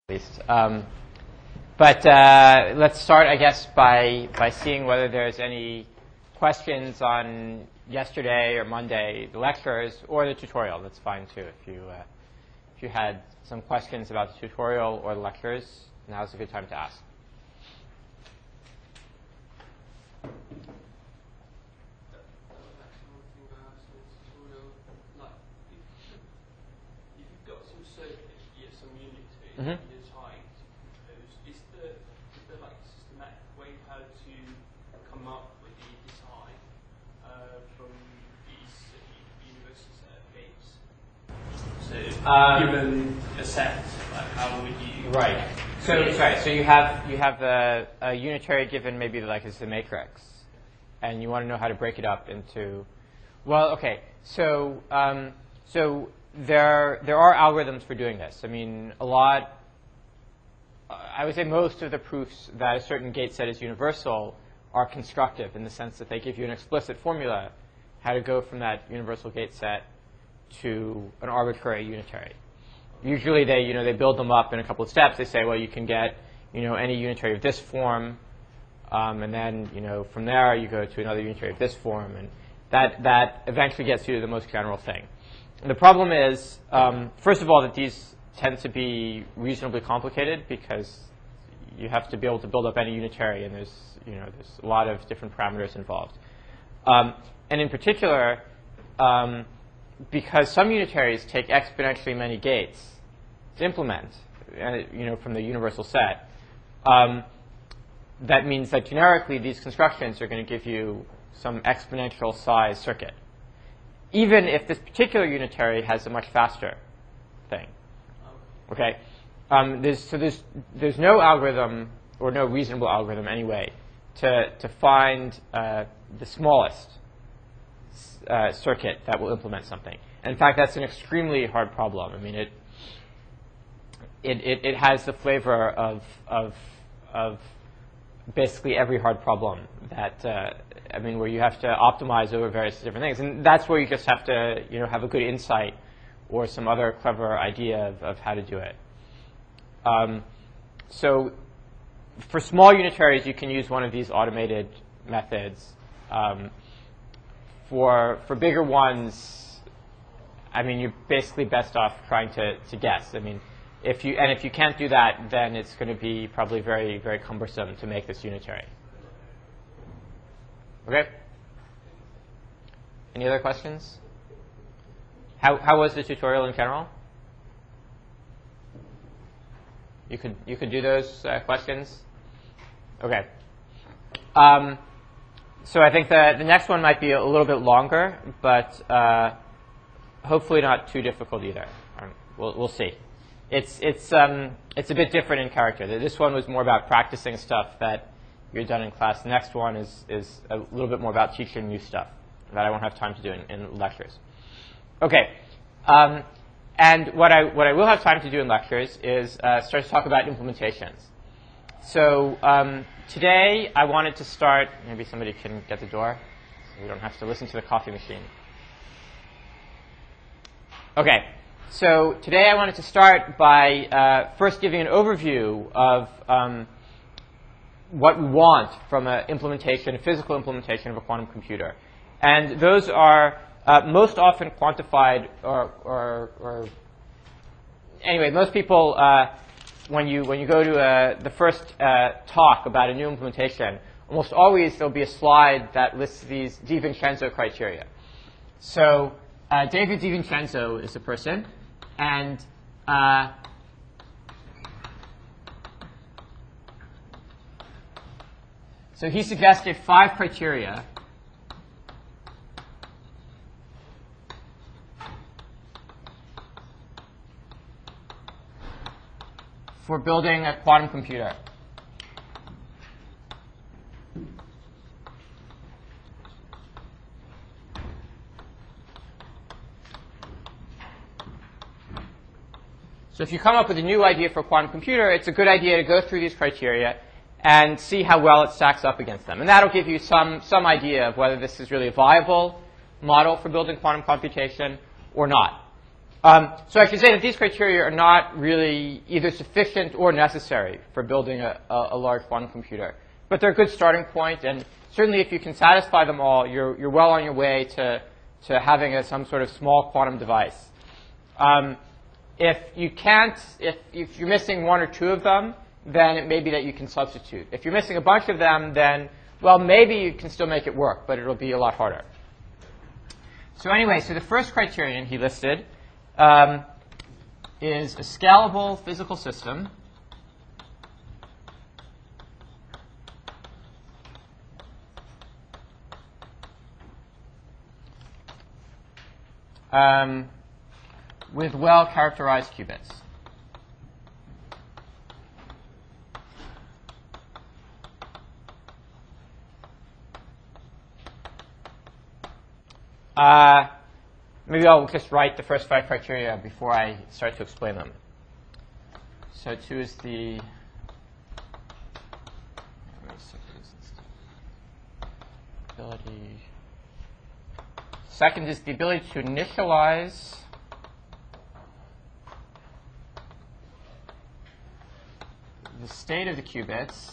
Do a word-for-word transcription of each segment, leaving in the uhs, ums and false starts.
least. Um, but uh, let's start, I guess, by by seeing whether there's any questions on yesterday or Monday, the lectures, or the tutorial. That's fine too. If you uh, if you had some questions about the tutorial or the lectures, now's a good time to ask. Mm-hmm. Is there, is there like a systematic way how to come up with the design uh, from these uh, universal set of gates? So um, given a set, like how would you? Right. So yeah. sorry. So you have you have a, a unitary given maybe like as a matrix, and you want to know how to break it up into. Well, okay. So um, so. There, there are algorithms for doing this. I mean, a lot, I would say most of the proofs that a certain gate set is universal are constructive in the sense that they give you an explicit formula how to go from that universal gate set to an arbitrary unitary. Usually they, you know, they build them up in a couple of steps. They say, well, you can get, you know, any unitary of this form, um, and then, you know, from there you go to another unitary of this form, and that, that eventually gets you to the most general thing. The problem is, um, first of all, that these tend to be reasonably complicated because you have to be able to build up any unitary, and there's, you know, there's a lot of different parameters involved. Um, and in particular, um, because some unitaries take exponentially many gates to implement, uh, you know, from the universal set, um, that means that generically these constructions are going to give you some exponential size circuit, even if this particular unitary has a much faster thing. Okay, um, there's, so there's there's no algorithm or no reasonable algorithm anyway to to find uh, the smallest uh, circuit that will implement something. And in fact, that's an extremely hard problem. I mean, it it it, it has the flavor of of of basically every hard problem that. Uh, I mean, where you have to optimize over various different things. And that's where you just have to, you know, have a good insight or some other clever idea of, of how to do it. Um, so for small unitaries, you can use one of these automated methods. Um, for, for bigger ones, I mean, you're basically best off trying to, to guess. I mean, if you, and if you can't do that, then it's going to be probably very, very cumbersome to make this unitary. Okay. Any other questions? How how was the tutorial in general? You could you could do those uh, questions. Okay. Um, so I think the the next one might be a little bit longer, but uh, hopefully not too difficult either. Um, we'll we'll see. It's it's um it's a bit different in character. This one was more about practicing stuff that you're done in class. The next one is, is a little bit more about teaching new stuff that I won't have time to do in, in lectures. Okay. Um, and what I, what I will have time to do in lectures is uh, start to talk about implementations. So um, today I wanted to start, maybe somebody can get the door so we don't have to listen to the coffee machine. Okay. So today I wanted to start by uh, first giving an overview of um, what we want from an implementation, a physical implementation of a quantum computer. And those are uh, most often quantified, or, or, or anyway, most people, uh, when you when you go to uh, the first uh, talk about a new implementation, almost always there'll be a slide that lists these DiVincenzo criteria. So uh, David DiVincenzo is a person, and uh, so he suggested five criteria for building a quantum computer. So if you come up with a new idea for a quantum computer, it's a good idea to go through these criteria and see how well it stacks up against them. And that'll give you some, some idea of whether this is really a viable model for building quantum computation or not. Um, so I should say that these criteria are not really either sufficient or necessary for building a, a, a large quantum computer. But they're a good starting point, and certainly if you can satisfy them all, you're, you're well on your way to, to having a, some sort of small quantum device. Um, if you can't, if, if you're missing one or two of them, then it may be that you can substitute. If you're missing a bunch of them, then, well, maybe you can still make it work, but it'll be a lot harder. So anyway, so the first criterion he listed um, is a scalable physical system um, with well-characterized qubits. Uh, maybe I'll just write the first five criteria before I start to explain them. So two is the ability. Second is the ability to initialize the state of the qubits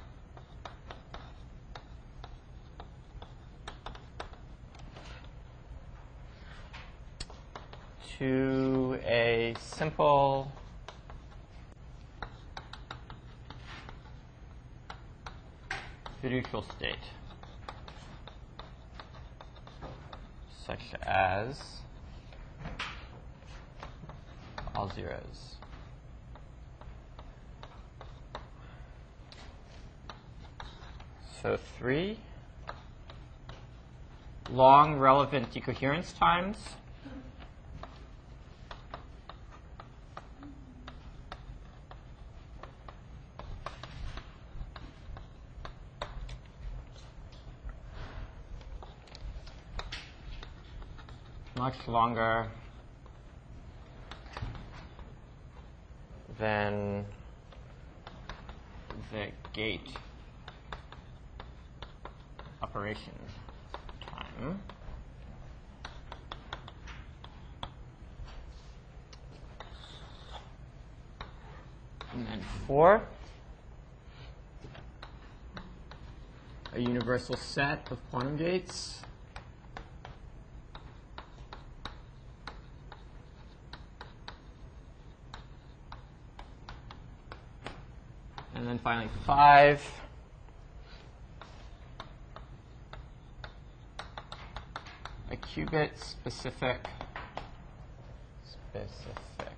to a simple fiducial state, such as all zeros. So three, long relevant decoherence times. Much longer than the gate operation time. And then four, a universal set of quantum gates. And then finally five, a qubit specific specific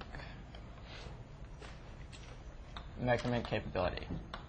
measurement capability.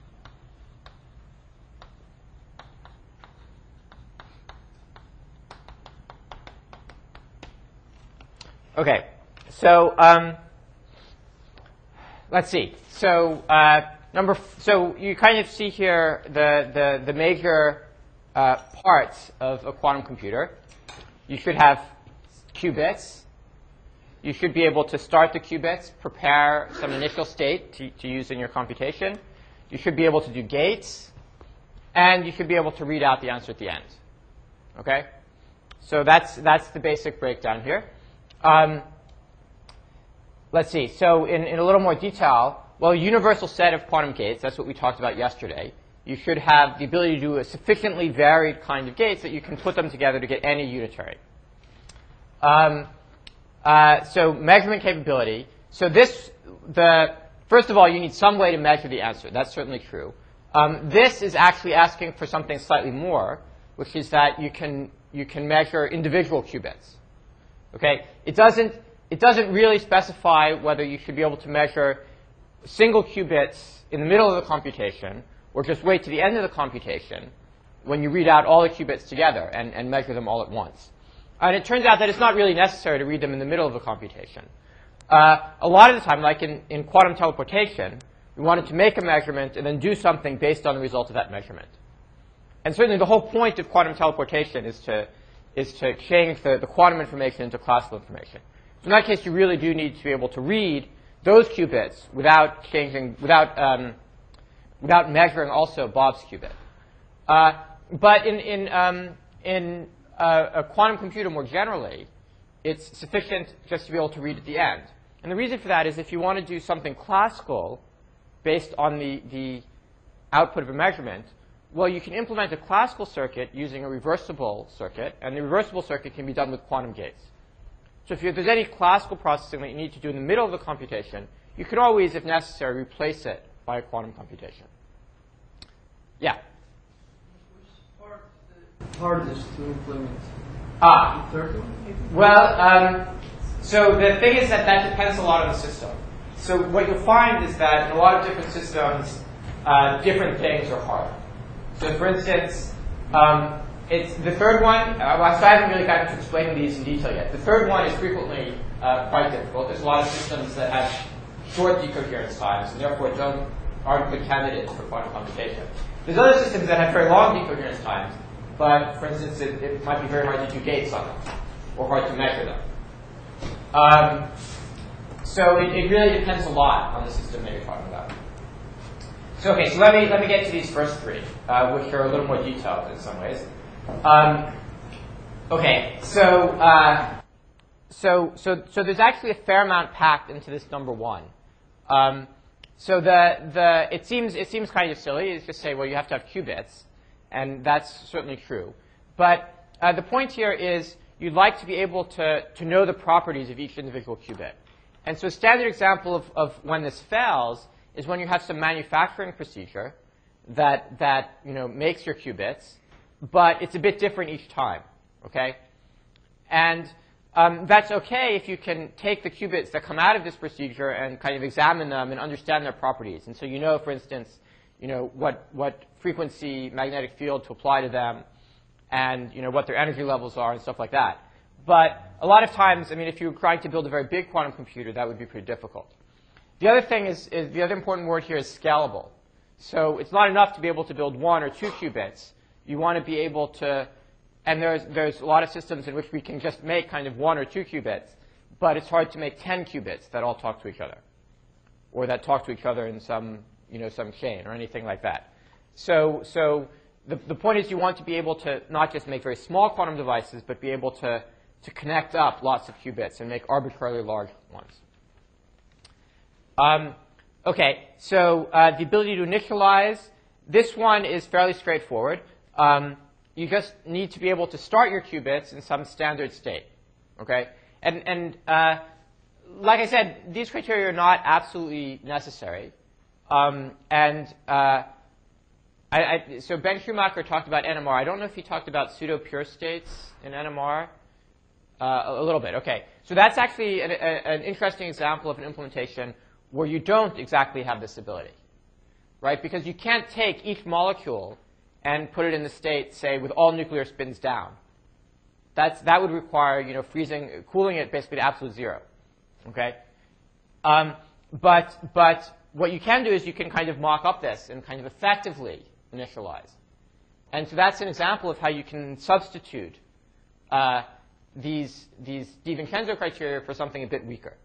Okay, so um, let's see. So uh, number, f so you kind of see here the the, the major uh, parts of a quantum computer. You should have qubits. You should be able to start the qubits, prepare some initial state to, to use in your computation. You should be able to do gates, and you should be able to read out the answer at the end. Okay, so that's that's the basic breakdown here. Um, let's see. So in, in a little more detail, well, a universal set of quantum gates, that's what we talked about yesterday. You should have the ability to do a sufficiently varied kind of gates that you can put them together to get any unitary. Um, uh, so measurement capability. So this, the first of all, you need some way to measure the answer. That's certainly true. Um, this is actually asking for something slightly more, which is that you can you can measure individual qubits. Okay, it doesn't it doesn't really specify whether you should be able to measure single qubits in the middle of the computation, or just wait to the end of the computation when you read out all the qubits together and, and measure them all at once. And it turns out that it's not really necessary to read them in the middle of the computation. Uh, a lot of the time, like in, in quantum teleportation, we wanted to make a measurement and then do something based on the result of that measurement. And certainly the whole point of quantum teleportation is to, is to exchange the, the quantum information into classical information. So in that case, you really do need to be able to read those qubits without changing, without, um, without measuring also Bob's qubit. Uh, but in, in, um, in uh, a quantum computer more generally, it's sufficient just to be able to read at the end. And the reason for that is if you want to do something classical based on the, the output of a measurement, well, you can implement a classical circuit using a reversible circuit, and the reversible circuit can be done with quantum gates. So if, you, if there's any classical processing that you need to do in the middle of the computation, you can always, if necessary, replace it by a quantum computation. Yeah? Which part is the hardest to implement? Ah. The third one, maybe? Well, um, so the thing is that that depends a lot on the system. So what you'll find is that in a lot of different systems, uh, different things are hard. So for instance, um, it's the third one, uh, well, so I haven't really gotten to explain these in detail yet. The third one is frequently uh, quite difficult. There's a lot of systems that have short decoherence times and therefore don't, aren't good candidates for quantum computation. There's other systems that have very long decoherence times, but for instance, it, it might be very hard to do gates on them or hard to measure them. Um, so it, it really depends a lot on the system that you're talking about. So okay, so let me let me get to these first three, uh, which are a little more detailed in some ways. Um, okay, so uh, so so so there's actually a fair amount packed into this number one. Um, so the the it seems it seems kind of silly. It's just say, well, you have to have qubits, and that's certainly true. But uh, the point here is you'd like to be able to to know the properties of each individual qubit. And so a standard example of, of when this fails is when you have some manufacturing procedure that that you know makes your qubits, but it's a bit different each time, okay? And um, that's okay if you can take the qubits that come out of this procedure and kind of examine them and understand their properties. And so you know, for instance, you know what what frequency magnetic field to apply to them, and you know what their energy levels are and stuff like that. But a lot of times, I mean, if you were trying to build a very big quantum computer, that would be pretty difficult. The other thing is, is the other important word here is scalable. So it's not enough to be able to build one or two qubits. You want to be able to, and there's, there's a lot of systems in which we can just make kind of one or two qubits, but it's hard to make ten qubits that all talk to each other, or that talk to each other in some, you know, some chain or anything like that. So, so the, the point is you want to be able to not just make very small quantum devices, but be able to, to connect up lots of qubits and make arbitrarily large ones. Um, okay, so uh, the ability to initialize, this one is fairly straightforward. Um, you just need to be able to start your qubits in some standard state, okay? And, and uh, like I said, these criteria are not absolutely necessary. Um, and uh, I, I, so Ben Schumacher talked about N M R. I don't know if he talked about pseudo-pure states in N M R. Uh, a little bit, okay. So that's actually an, a, an interesting example of an implementation where you don't exactly have this ability, right? Because you can't take each molecule and put it in the state, say, with all nuclear spins down. That's, that would require, you know, freezing, cooling it basically to absolute zero, okay? Um, but, but what you can do is you can kind of mock up this and kind of effectively initialize. And so that's an example of how you can substitute uh, these, these DiVincenzo criteria for something a bit weaker.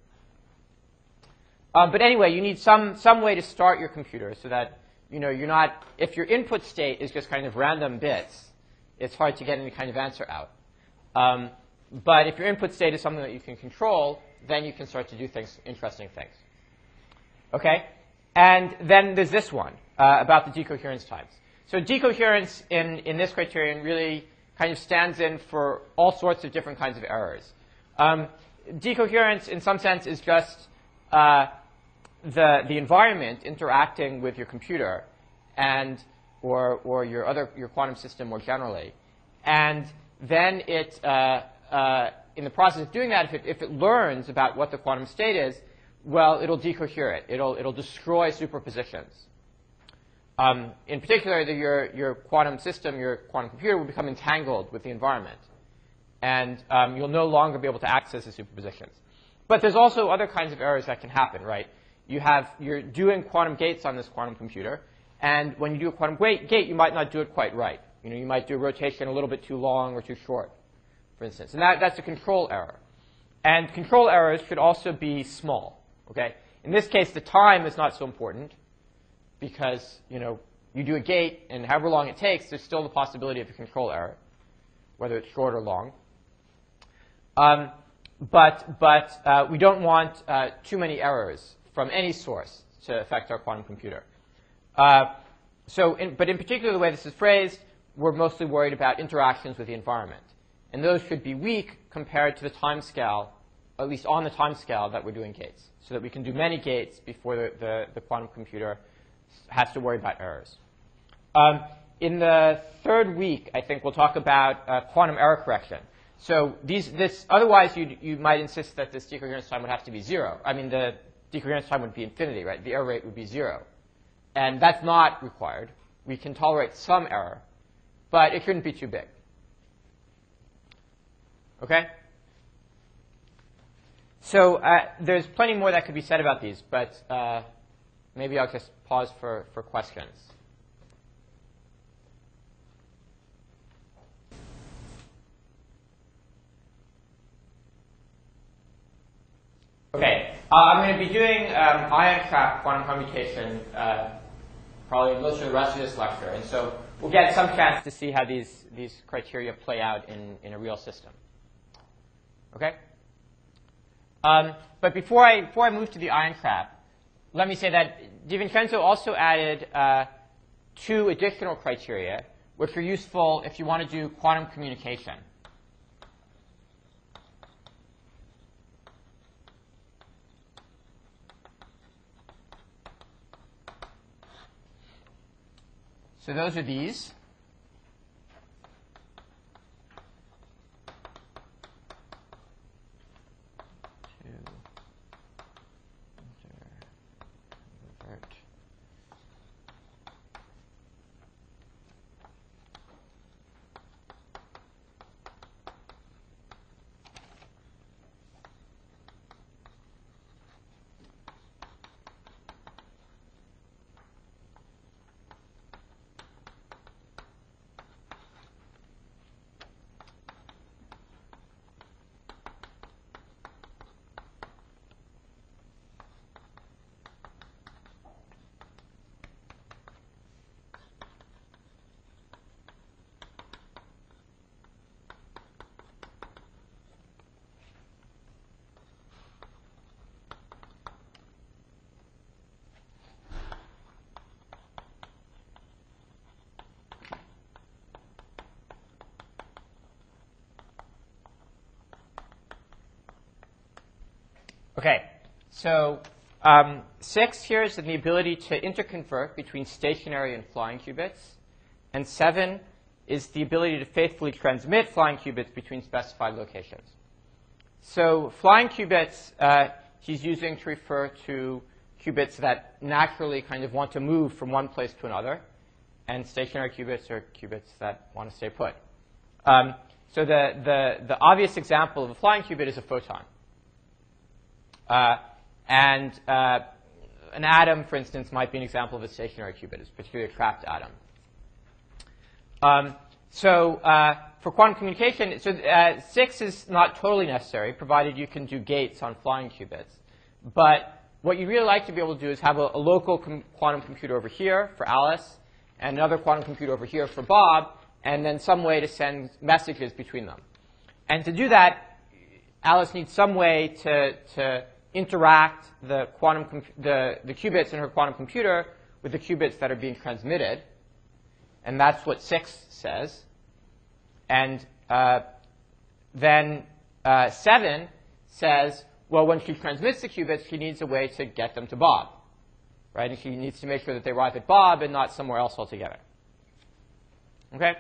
Um, but anyway, you need some, some way to start your computer so that, you know, you're not, if your input state is just kind of random bits, it's hard to get any kind of answer out. Um, but if your input state is something that you can control, then you can start to do things, interesting things. Okay? And then there's this one uh, about the decoherence times. So decoherence in, in this criterion really kind of stands in for all sorts of different kinds of errors. Um, decoherence, in some sense, is just uh, the, the environment interacting with your computer and or, or your other your quantum system more generally. And then it, uh, uh, in the process of doing that, if it, if it learns about what the quantum state is, well, it'll decohere it. It'll, it'll destroy superpositions. Um, in particular, the, your, your quantum system, your quantum computer, will become entangled with the environment. And um, you'll no longer be able to access the superpositions. But there's also other kinds of errors that can happen, right? You have, you're doing quantum gates on this quantum computer, and when you do a quantum gate, you might not do it quite right. You know, you might do a rotation a little bit too long or too short, for instance. And that, that's a control error. And control errors should also be small, okay? In this case, the time is not so important because, you know, you do a gate, and however long it takes, there's still the possibility of a control error, whether it's short or long. Um, but but uh, we don't want uh, too many errors from any source to affect our quantum computer. Uh, so, in, but in particular, the way this is phrased, we're mostly worried about interactions with the environment. And those should be weak compared to the time scale, at least on the time scale that we're doing gates, so that we can do many gates before the, the, the quantum computer has to worry about errors. Um, in the third week, I think we'll talk about uh, quantum error correction. So these, this, otherwise, you you might insist that this decoherence time would have to be zero. I mean, the decoherence time would be infinity, right? The error rate would be zero. And that's not required. We can tolerate some error, but it shouldn't be too big. OK? So uh, there's plenty more that could be said about these, but uh, maybe I'll just pause for, for questions. OK. Uh, I'm going to be doing um, ion trap quantum commutation uh, probably most of the rest of this lecture. And so we'll get some chance to see how these, these criteria play out in, in a real system. OK? Um, but before I, before I move to the ion trap, let me say that DiVincenzo also added uh, two additional criteria, which are useful if you want to do quantum communication. So those are these. OK, so um, six here is the ability to interconvert between stationary and flying qubits. And seven is the ability to faithfully transmit flying qubits between specified locations. So flying qubits, uh, he's using to refer to qubits that naturally kind of want to move from one place to another. And stationary qubits are qubits that want to stay put. Um, so the, the, the obvious example of a flying qubit is a photon. Uh, and uh, an atom, for instance, might be an example of a stationary qubit. It's particularly a trapped atom. Um, so uh, for quantum communication, so uh, six is not totally necessary, provided you can do gates on flying qubits. But what you'd really like to be able to do is have a, a local com quantum computer over here for Alice, and another quantum computer over here for Bob, and then some way to send messages between them. And to do that, Alice needs some way to, to interact the, quantum the, the qubits in her quantum computer with the qubits that are being transmitted. And that's what six says. And uh, then uh, seven says, well, when she transmits the qubits, she needs a way to get them to Bob. Right? And she needs to make sure that they arrive at Bob and not somewhere else altogether. OK?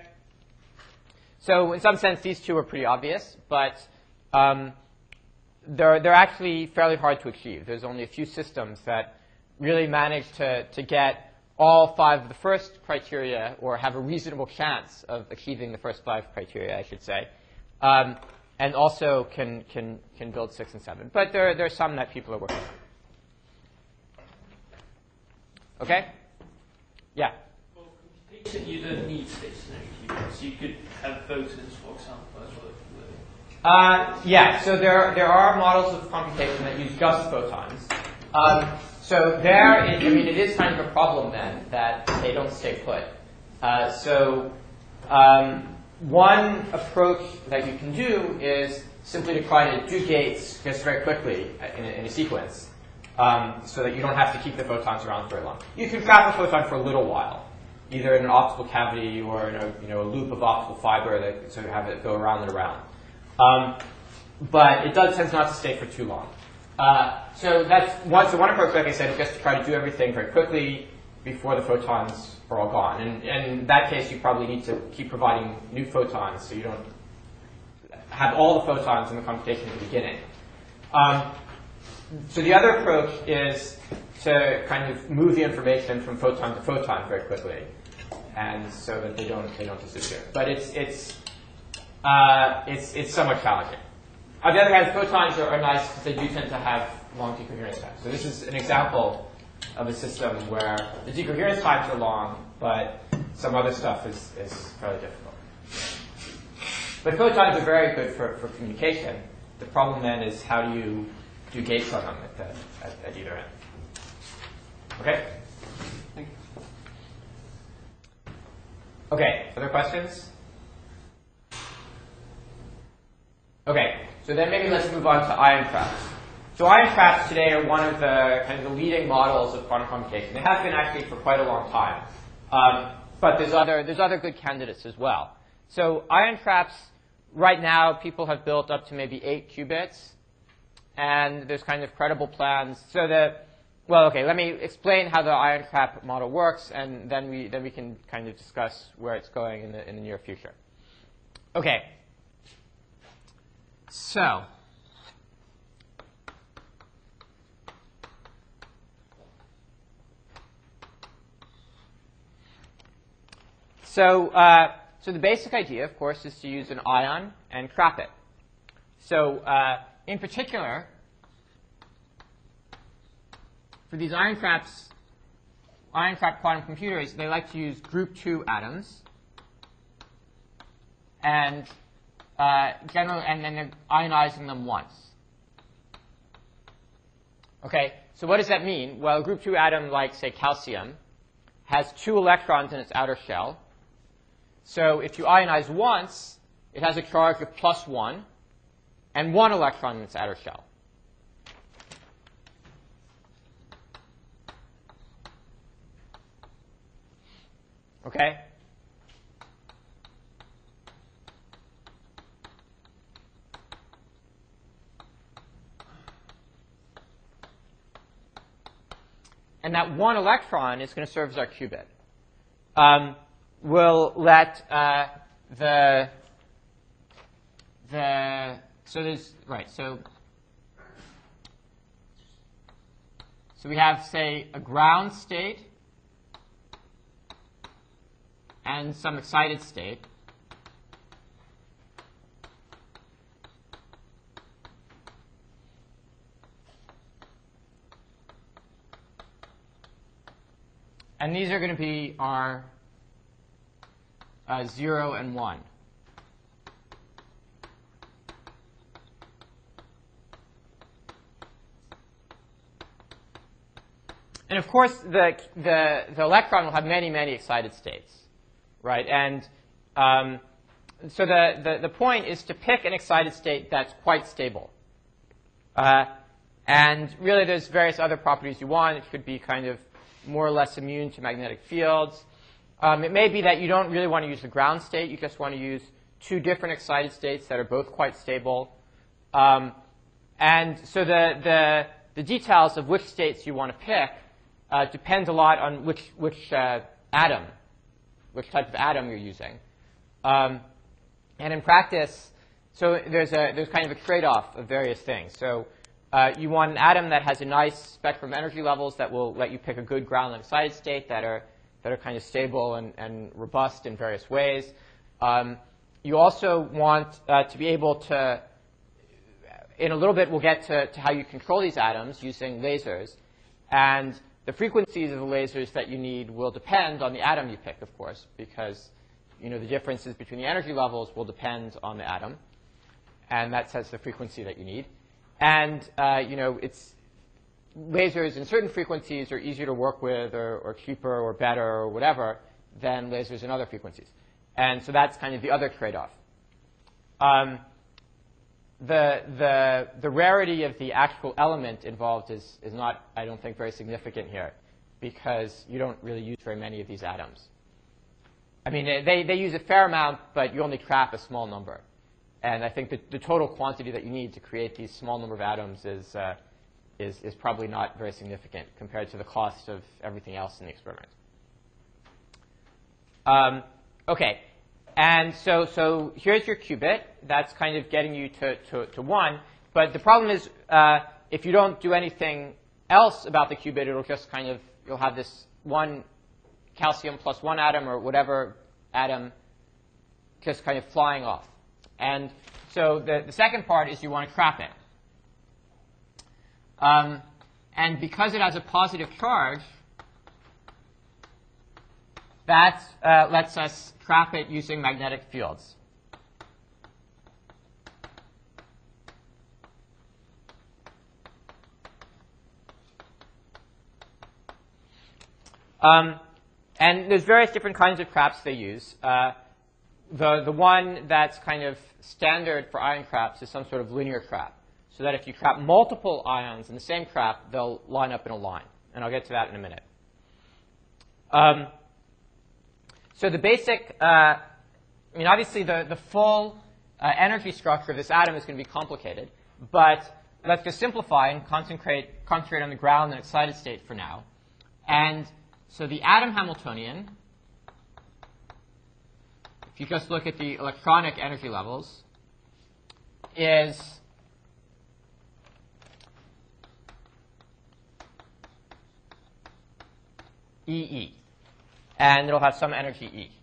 So in some sense, these two are pretty obvious. But um, they're, they're actually fairly hard to achieve. There's only a few systems that really manage to, to get all five of the first criteria, or have a reasonable chance of achieving the first five criteria, I should say, um, and also can, can, can build six and seven. But there, there are some that people are working on. OK? Yeah? For computation, you don't need stationary qubits. You could have photons, for example, as well. Uh, yeah, so there, there are models of computation that use just photons. Um, so there, is, I mean, it is kind of a problem then that they don't stay put. Uh, so um, one approach that you can do is simply to try to do gates just very quickly in a, in a sequence, um, so that you don't have to keep the photons around very long. You can trap a photon for a little while, either in an optical cavity or in a, you know, a loop of optical fiber that sort of have it go around and around. Um, but it does tends not to stay for too long. Uh, so that's one, so one approach, like I said, is just to try to do everything very quickly before the photons are all gone. And, and in that case, you probably need to keep providing new photons so you don't have all the photons in the computation at the beginning. Um, so the other approach is to kind of move the information from photon to photon very quickly, and so that they don't they don't disappear. But it's it's uh, it's it's somewhat challenging. On the other hand, photons are, are nice because they do tend to have long decoherence times. So this is an example of a system where the decoherence times are long, but some other stuff is, is fairly difficult. But photons are very good for, for communication. The problem then is how do you do gates on them at, the, at, at either end. Okay? Thank you. Okay, other questions? Okay, so then maybe let's move on to ion traps. So ion traps today are one of the kind of the leading models of quantum computation. They have been actually for quite a long time. Um, but there's other, there's other good candidates as well. So ion traps, right now, people have built up to maybe eight qubits. And there's kind of credible plans. So the, well, okay, let me explain how the ion trap model works, and then we, then we can kind of discuss where it's going in the, in the near future. Okay. So, so, uh, so the basic idea, of course, is to use an ion and trap it. So, uh, in particular, for these ion traps, ion trap quantum computers, they like to use group two atoms, and Uh, general, and then they're ionizing them once. Okay, so what does that mean? Well, a group two atom, like, say, calcium, has two electrons in its outer shell. So if you ionize once, it has a charge of plus one, and one electron in its outer shell. Okay? And that one electron is going to serve as our qubit. Um, we'll let uh, the the so there's right so so we have, say, a ground state and some excited state. And these are going to be our uh, zero and one. And of course, the, the, the electron will have many, many excited states, right? And um, so the, the, the point is to pick an excited state that's quite stable. Uh, and really, there's various other properties you want. It could be kind of more or less immune to magnetic fields. Um, it may be that you don't really want to use the ground state. You just want to use two different excited states that are both quite stable. Um, and so the, the, the details of which states you want to pick uh, depends a lot on which, which uh, atom, which type of atom you're using. Um, and in practice, so there's, a, there's kind of a trade-off of various things. So Uh, you want an atom that has a nice spectrum of energy levels that will let you pick a good ground and excited state that are, that are kind of stable and, and robust in various ways. Um, you also want uh, to be able to, in a little bit we'll get to, to how you control these atoms using lasers. And the frequencies of the lasers that you need will depend on the atom you pick, of course, because you know, the differences between the energy levels will depend on the atom. And that sets the frequency that you need. And, uh, you know, it's lasers in certain frequencies are easier to work with or, or cheaper or better or whatever than lasers in other frequencies. And so that's kind of the other trade-off. Um, the, the, the rarity of the actual element involved is, is not, I don't think, very significant here, because you don't really use very many of these atoms. I mean, they, they use a fair amount, but you only trap a small number. And I think the, the total quantity that you need to create these small number of atoms is, uh, is, is probably not very significant compared to the cost of everything else in the experiment. Um, OK. And so, so here's your qubit. That's kind of getting you to, to, to one. But the problem is, uh, if you don't do anything else about the qubit, it'll just kind of, you'll have this one calcium plus one atom or whatever atom just kind of flying off. And so the, the second part is you want to trap it. Um, and because it has a positive charge, that uh, lets us trap it using magnetic fields. Um, and there's various different kinds of traps they use. Uh, the, the one that's kind of standard for ion traps is some sort of linear trap, so that if you trap multiple ions in the same trap, they'll line up in a line. And I'll get to that in a minute. Um, so the basic, uh, I mean, obviously the, the full uh, energy structure of this atom is going to be complicated. But let's just simplify and concentrate, concentrate on the ground and excited state for now. And so the atom Hamiltonian, if you just look at the electronic energy levels, is E E. And it'll have some energy E.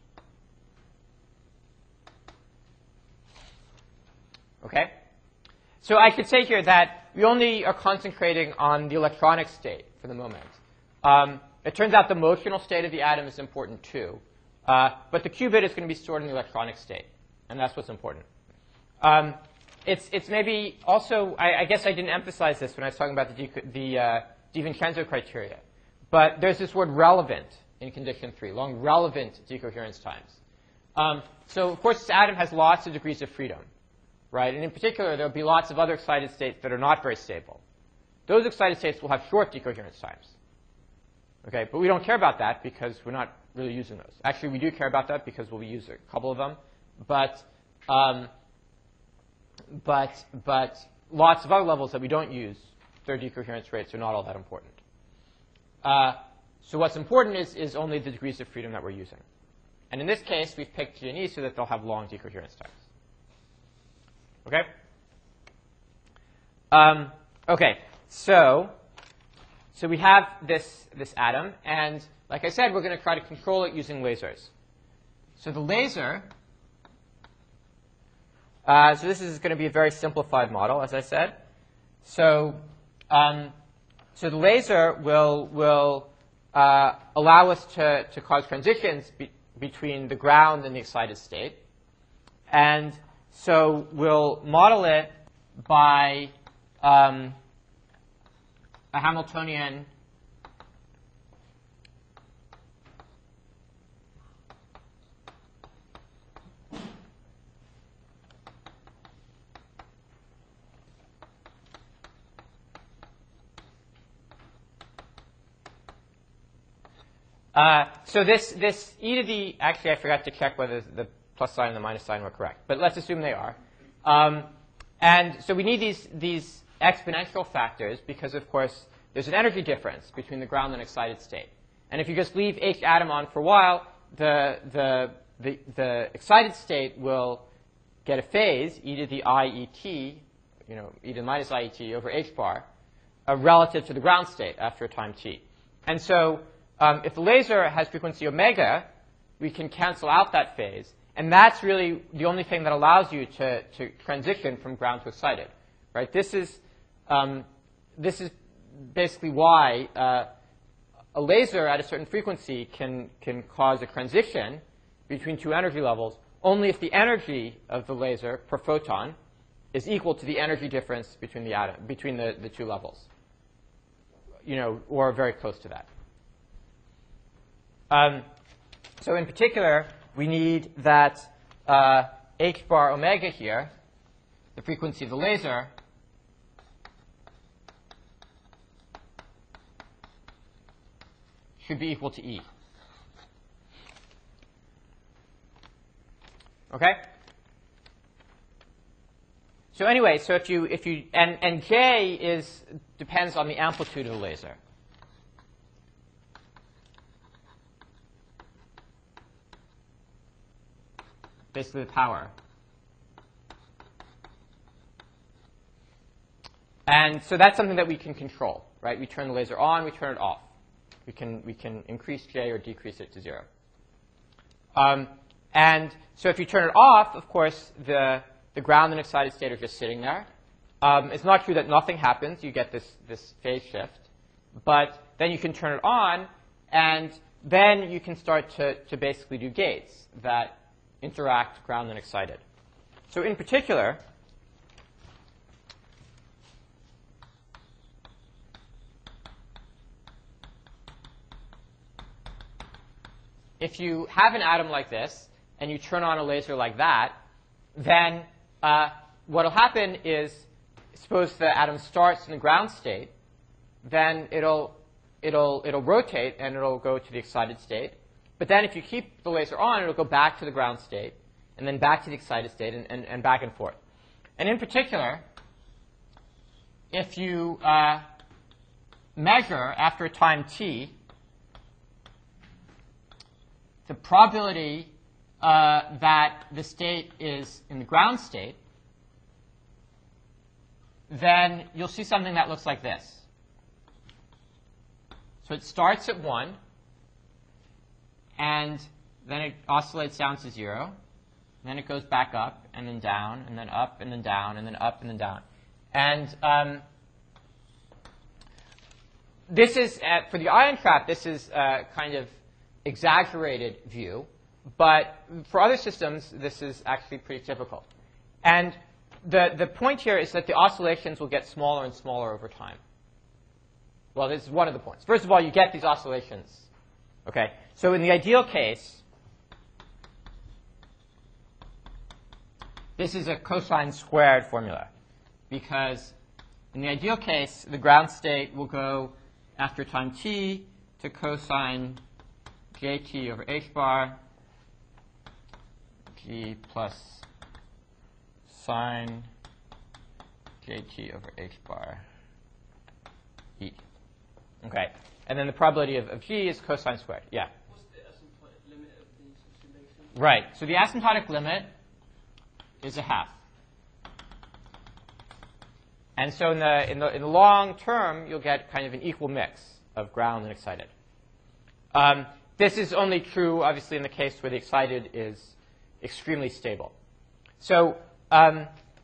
OK? So I could say here that we only are concentrating on the electronic state for the moment. Um, it turns out the motional state of the atom is important, too. Uh, but the qubit is going to be stored in the electronic state. And that's what's important. Um, it's, it's maybe also, I, I guess I didn't emphasize this when I was talking about the, the uh, DiVincenzo criteria. But there's this word relevant in condition three, long relevant decoherence times. Um, so, of course, this atom has lots of degrees of freedom, right? And in particular, there'll be lots of other excited states that are not very stable. Those excited states will have short decoherence times. Okay, but we don't care about that because we're not really using those. Actually, we do care about that because we'll use a couple of them. But, um, but, but lots of other levels that we don't use, their decoherence rates are not all that important. Uh, so what's important is, is only the degrees of freedom that we're using. And in this case, we've picked G and E so that they'll have long decoherence times. OK? Um, OK, so, so we have this, this atom. And like I said, we're going to try to control it using lasers. So the laser, uh, so this is going to be a very simplified model, as I said. So, um, so the laser will, will uh, allow us to, to cause transitions be, between the ground and the excited state. And so we'll model it by um, a Hamiltonian Uh, so this, this e to the, actually I forgot to check whether the plus sign and the minus sign were correct, but let's assume they are. Um, and so we need these, these exponential factors because, of course, there's an energy difference between the ground and excited state. And if you just leave H atom on for a while, the, the, the, the excited state will get a phase, e to the I E t, you know, e to the minus I E t over H bar, uh, relative to the ground state after a time t. And so Um, if the laser has frequency omega, we can cancel out that phase. And that's really the only thing that allows you to, to transition from ground to excited. Right? This is, um, this is basically why uh, a laser at a certain frequency can, can cause a transition between two energy levels only if the energy of the laser per photon is equal to the energy difference between the atom, between the, the two levels. You know, or very close to that. Um, so in particular, we need that uh, H bar omega here the frequency of the laser should be equal to E. Okay? So anyway, so if you, if you, and, and J is, depends on the amplitude of the laser. Basically the power. And so that's something that we can control, right? We turn the laser on, we turn it off. We can, we can increase J or decrease it to zero. Um, and so if you turn it off, of course, the, the ground and excited state are just sitting there. Um, it's not true that nothing happens. You get this, this phase shift. But then you can turn it on, and then you can start to, to basically do gates that interact ground and excited. So in particular, if you have an atom like this, and you turn on a laser like that, then uh, what will happen is, suppose the atom starts in the ground state, then it'll, it'll, it'll rotate, and it'll go to the excited state. But then if you keep the laser on, it'll go back to the ground state, and then back to the excited state, and, and, and back and forth. And in particular, if you uh, measure, after a time t, the probability uh, that the state is in the ground state, then you'll see something that looks like this. So it starts at one, and then it oscillates down to zero, and then it goes back up, and then down, and then up, and then down, and then up, and then down. And um, this is, uh, for the ion trap, this is uh, kind of exaggerated view, but for other systems, this is actually pretty typical. And the, the point here is that the oscillations will get smaller and smaller over time. Well, this is one of the points. First of all, you get these oscillations. Okay? So in the ideal case, this is a cosine squared formula, because in the ideal case, the ground state will go after time t to cosine jt over h bar g plus sine jt over h bar e. Okay. And then the probability of, of g is cosine squared. Yeah. What's the asymptotic limit of these oscillations? Right. So the asymptotic limit is a half. And so in the, in the, in the long term, you'll get kind of an equal mix of ground and excited. Um, this is only true, obviously, in the case where the excited is extremely stable. So, um,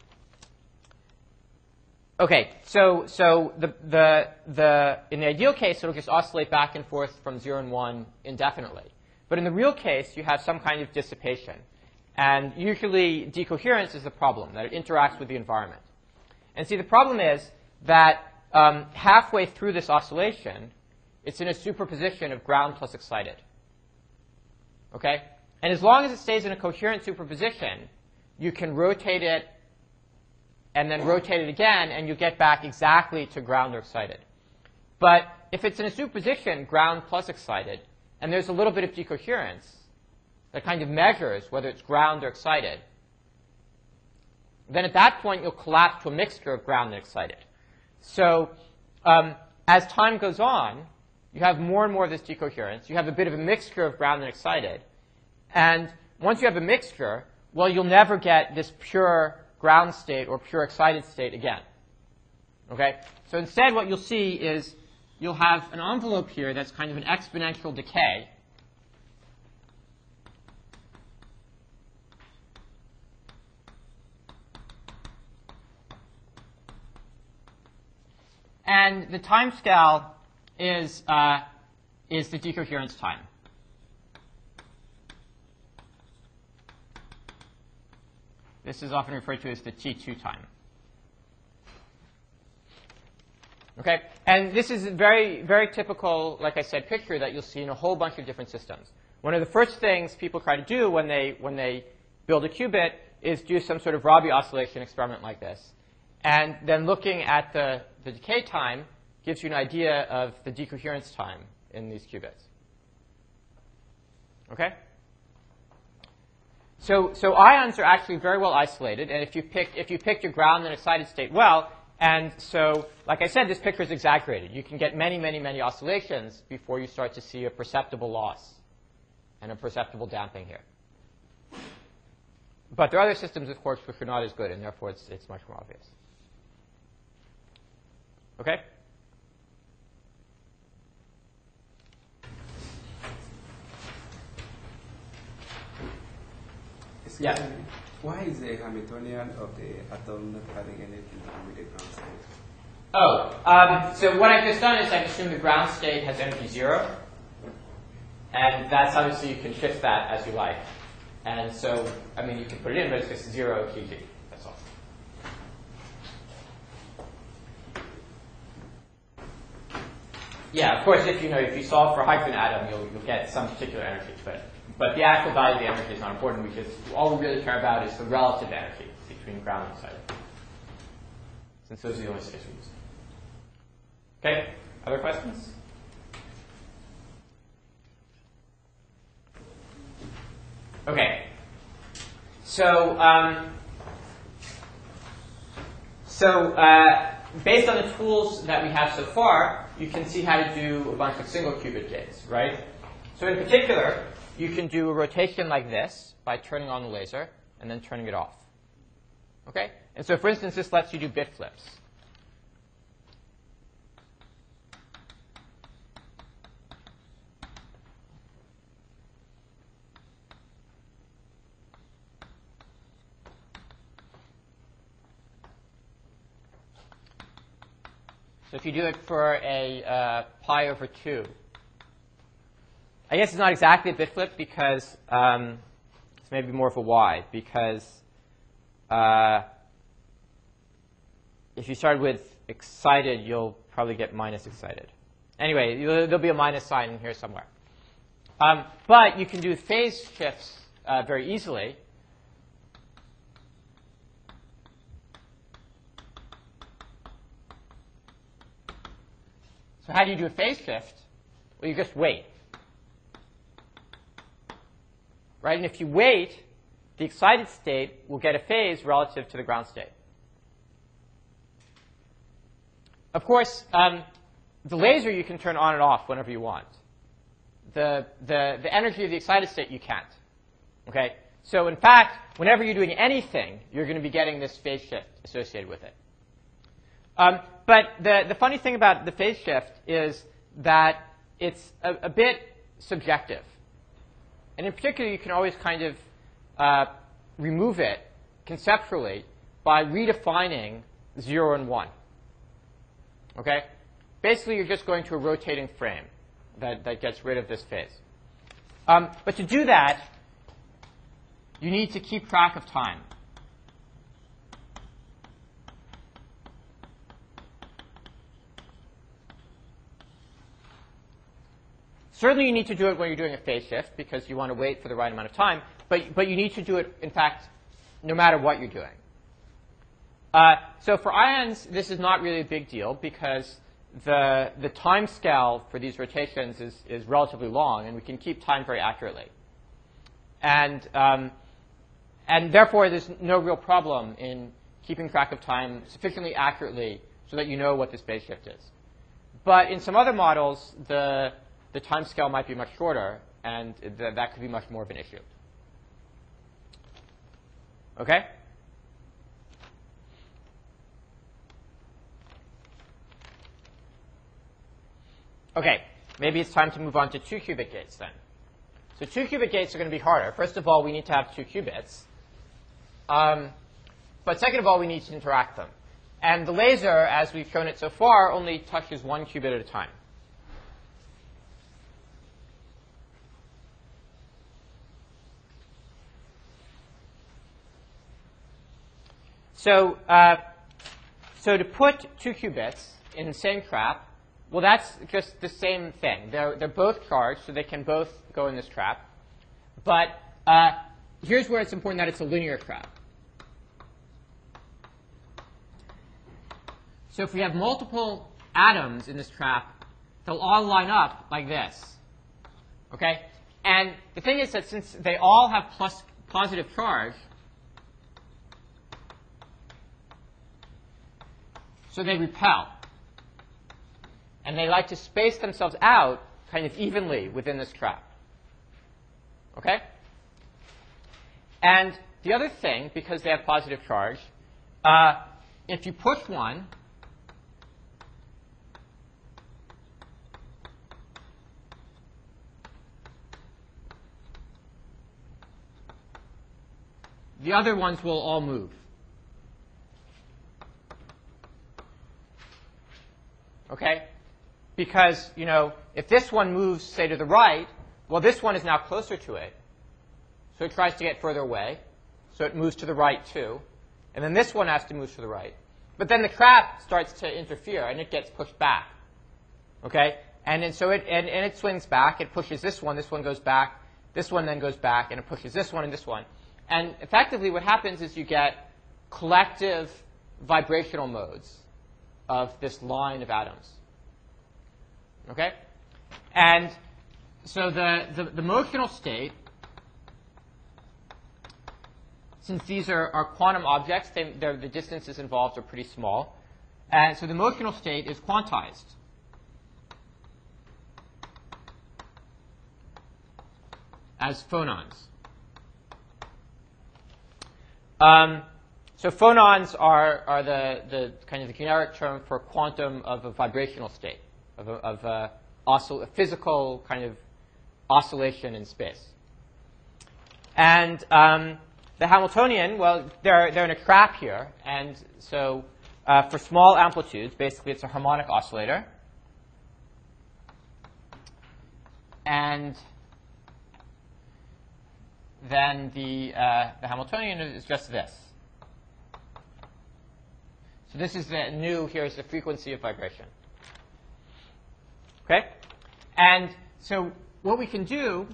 okay, so, so the, the, the, in the ideal case, it'll just oscillate back and forth from zero and one indefinitely. But in the real case, you have some kind of dissipation. And usually, decoherence is the problem, that it interacts with the environment. And see, the problem is that um, halfway through this oscillation, it's in a superposition of ground plus excited. Okay? And as long as it stays in a coherent superposition, you can rotate it and then rotate it again, and you get back exactly to ground or excited. But if it's in a superposition, ground plus excited, and there's a little bit of decoherence that kind of measures whether it's ground or excited, then at that point, you'll collapse to a mixture of ground and excited. So um, as time goes on, you have more and more of this decoherence. You have a bit of a mixture of ground and excited. And once you have a mixture, well, you'll never get this pure ground state or pure excited state again. Okay? So instead, what you'll see is you'll have an envelope here that's kind of an exponential decay. And the time scale is, uh, is the decoherence time. This is often referred to as the T two time. Okay? And this is a very, very typical, like I said, picture that you'll see in a whole bunch of different systems. One of the first things people try to do when they, when they build a qubit is do some sort of Rabi oscillation experiment like this. And then looking at the, the decay time gives you an idea of the decoherence time in these qubits. Okay? So, so ions are actually very well isolated, and if you pick if you picked your ground and excited state well, and so like I said, this picture is exaggerated. You can get many, many, many oscillations before you start to see a perceptible loss and a perceptible damping here. But there are other systems, of course, which are not as good, and therefore it's it's much more obvious. Okay? Excuse Yeah. me. Why is the Hamiltonian of the atom not having anything to do with the ground state? Oh, um, so what I've just done is I've assumed the ground state has energy zero. And that's obviously, you can shift that as you like. And so, I mean, you can put it in, but it's just zero Q T. That's all. Yeah, of course, if you know, if you solve for a hydrogen atom, you'll, you'll get some particular energy. But, but the actual value of the energy is not important because all we really care about is the relative energy between ground and excited. Since those are the only stations. Okay, other questions? Okay. So, um, so uh, based on the tools that we have so far, you can see how to do a bunch of single qubit gates, right? So in particular, you can do a rotation like this by turning on the laser and then turning it off. Okay? And so, for instance, this lets you do bit flips. So if you do it for a uh, pi over two, I guess it's not exactly a bit flip because um, it's maybe more of a y, because uh, if you start with excited, you'll probably get minus excited. Anyway, there'll be a minus sign in here somewhere. Um, but you can do phase shifts uh, very easily. So how do you do a phase shift? Well, you just wait. Right? And if you wait, the excited state will get a phase relative to the ground state. Of course, um, the laser you can turn on and off whenever you want. The, the, the energy of the excited state you can't. Okay? So in fact, whenever you're doing anything, you're going to be getting this phase shift associated with it. Um, but the, the funny thing about the phase shift is that it's a, a bit subjective. And in particular, you can always kind of uh, remove it conceptually by redefining zero and one. Okay? Basically, you're just going to a rotating frame that, that gets rid of this phase. Um, but to do that, you need to keep track of time. Certainly, you need to do it when you're doing a phase shift because you want to wait for the right amount of time. But, but you need to do it, in fact, no matter what you're doing. Uh, so for ions, this is not really a big deal because the, the time scale for these rotations is, is relatively long, and we can keep time very accurately. And, um, and therefore, there's no real problem in keeping track of time sufficiently accurately so that you know what this phase shift is. But in some other models, the the time scale might be much shorter, and th that could be much more of an issue. Okay? Okay, maybe it's time to move on to two qubit gates then. So two qubit gates are going to be harder. First of all, we need to have two qubits. Um, but second of all, we need to interact them. And the laser, as we've shown it so far, only touches one qubit at a time. So, uh, so to put two qubits in the same trap, well, that's just the same thing. They're, they're both charged, so they can both go in this trap. But uh, here's where it's important that it's a linear trap. So if we have multiple atoms in this trap, they'll all line up like this. Okay? And the thing is that since they all have plus positive charge, so they repel. And they like to space themselves out kind of evenly within this trap. Okay? And the other thing, because they have positive charge, uh, if you push one, the other ones will all move. Okay? Because, you know, if this one moves, say, to the right, well, this one is now closer to it. So it tries to get further away. So it moves to the right, too. And then this one has to move to the right. But then the trap starts to interfere, and it gets pushed back. Okay? And then so it, and, and it swings back. It pushes this one. This one goes back. This one then goes back, and it pushes this one and this one. And effectively, what happens is you get collective vibrational modes of this line of atoms. Okay? And so the, the, the motional state, since these are, are quantum objects, they, the distances involved are pretty small. And so the motional state is quantized. As phonons. Um, so phonons are, are the, the kind of the generic term for quantum of a vibrational state, of a, of a, oscill- a physical kind of oscillation in space. And um, the Hamiltonian, well, they're, they're in a trap here. And so uh, for small amplitudes, basically it's a harmonic oscillator. And then the, uh, the Hamiltonian is just this. So this is the nu, here is the frequency of vibration. Okay? And so what we can do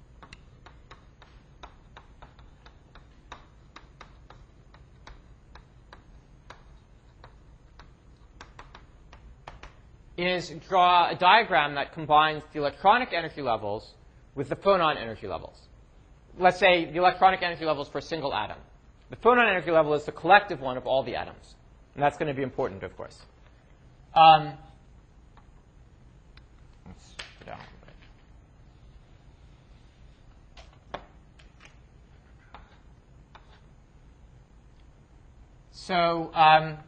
is draw a diagram that combines the electronic energy levels with the phonon energy levels. Let's say the electronic energy levels for a single atom. The phonon energy level is the collective one of all the atoms. And that's going to be important, of course. Um, let's go down a bit. So, um,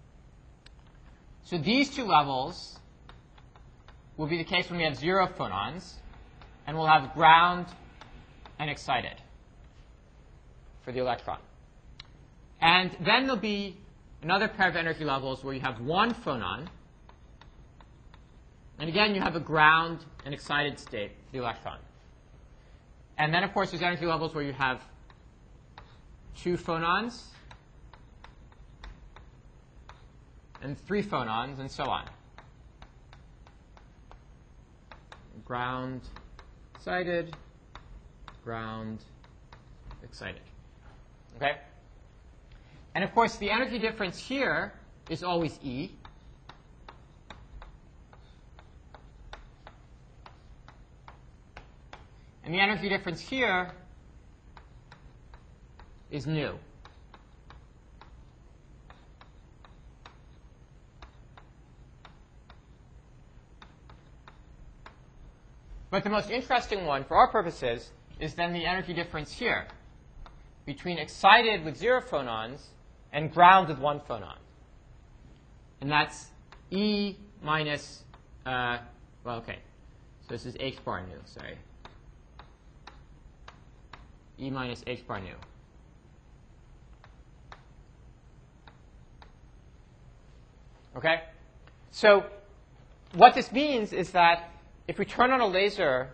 so these two levels will be the case when we have zero phonons, and we'll have ground and excited for the electron. And then there'll be another pair of energy levels where you have one phonon. And again, you have a ground and excited state for the electron. And then, of course, there's energy levels where you have two phonons and three phonons, and so on. Ground, excited, ground, excited. Okay? And of course, the energy difference here is always E. And the energy difference here is nu. But the most interesting one, for our purposes, is then the energy difference here between excited with zero phonons and ground with one phonon. And that's E minus, uh, well, OK. So this is h bar nu, sorry. E minus h bar nu. OK? So what this means is that if we turn on a laser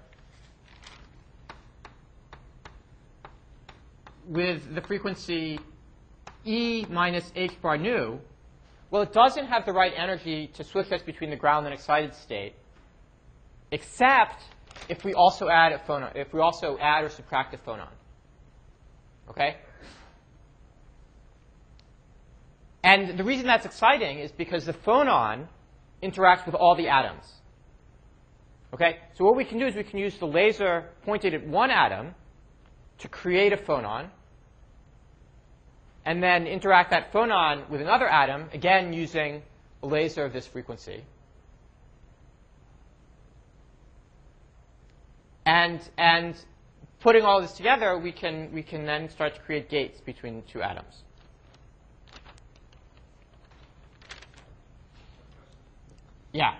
with the frequency E minus h bar nu, well, it doesn't have the right energy to switch us between the ground and excited state, except if we also add a phonon, if we also add or subtract a phonon. Okay? And the reason that's exciting is because the phonon interacts with all the atoms. Okay? So what we can do is we can use the laser pointed at one atom to create a phonon, and then interact that phonon with another atom, again using a laser of this frequency. And, and putting all this together, we can, we can then start to create gates between the two atoms. Yeah?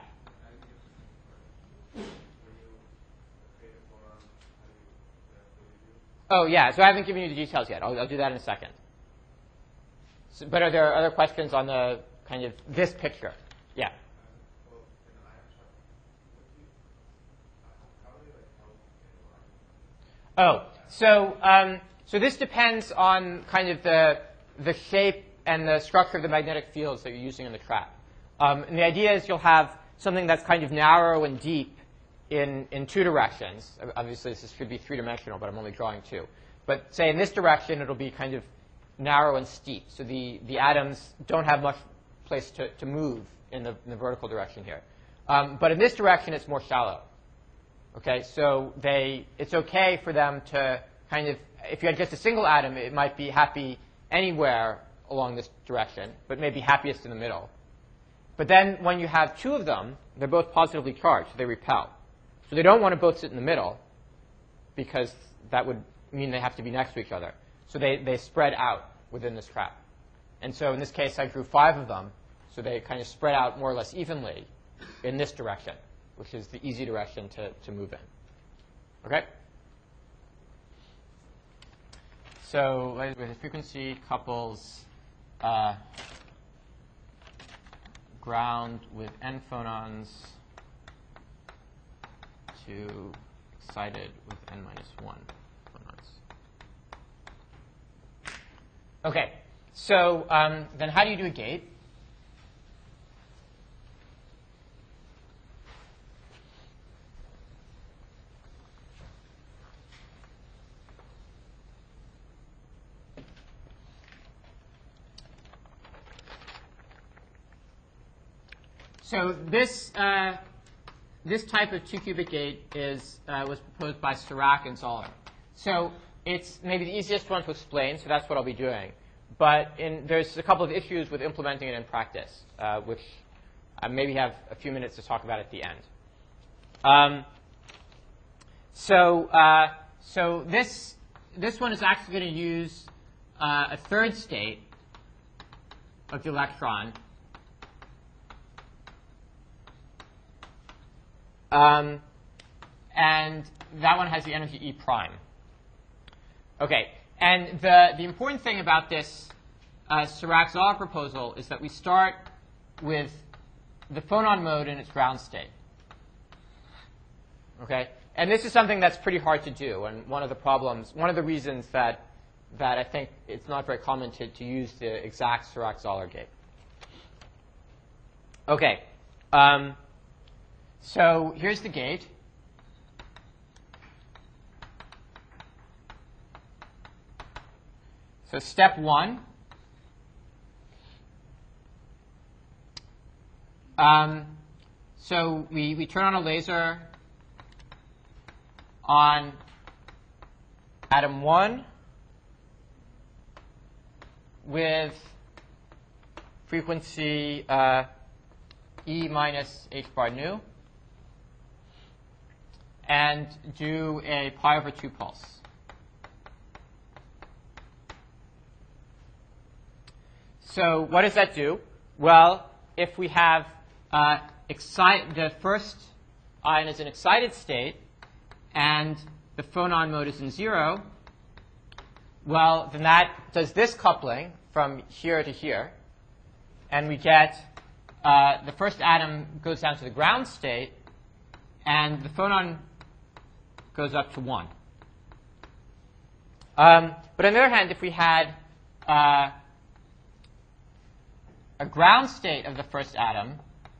Oh, yeah. So I haven't given you the details yet. I'll, I'll do that in a second. So, but are there other questions on the kind of this picture? Yeah. Oh, so um, so this depends on kind of the the shape and the structure of the magnetic fields that you're using in the trap. Um, and the idea is you'll have something that's kind of narrow and deep in in two directions. Obviously, this should be three-dimensional, but I'm only drawing two. But say in this direction, it'll be kind of narrow and steep. So the the atoms don't have much place to to move in the, in the vertical direction here. Um, but in this direction, it's more shallow. Okay, so they, it's okay for them to kind of, if you had just a single atom, it might be happy anywhere along this direction, but maybe happiest in the middle. But then when you have two of them, they're both positively charged, so they repel. So they don't want to both sit in the middle, because that would mean they have to be next to each other. So they, they spread out within this trap. And so in this case, I drew five of them, so they kind of spread out more or less evenly in this direction, which is the easy direction to, to move in. Okay? So with the frequency couples uh, ground with n phonons to excited with n minus one phonons. Okay, so um, then how do you do a gate? So this uh, this type of two-qubit gate is uh, was proposed by Serac and Zoller. So it's maybe the easiest one to explain, so that's what I'll be doing. But in, there's a couple of issues with implementing it in practice, uh, which I maybe have a few minutes to talk about at the end. Um, so uh, so this this one is actually going to use uh, a third state of the electron. Um, and that one has the energy E prime. Okay, and the, the important thing about this uh, Serac-Zoller proposal is that we start with the phonon mode in its ground state. Okay, and this is something that's pretty hard to do, and one of the problems, one of the reasons that, that I think it's not very common to, to use the exact Serac-Zoller gate. Okay. Um, So here's the gate. So step one. Um, so we, we turn on a laser on atom one with frequency uh, E minus h bar nu, and do a pi over two pulse. So what does that do? Well, if we have uh, excite, the first ion is in excited state, and the phonon mode is in zero, well, then that does this coupling from here to here, and we get uh, the first atom goes down to the ground state, and the phonon goes up to one. Um, but on the other hand, if we had uh, a ground state of the first atom,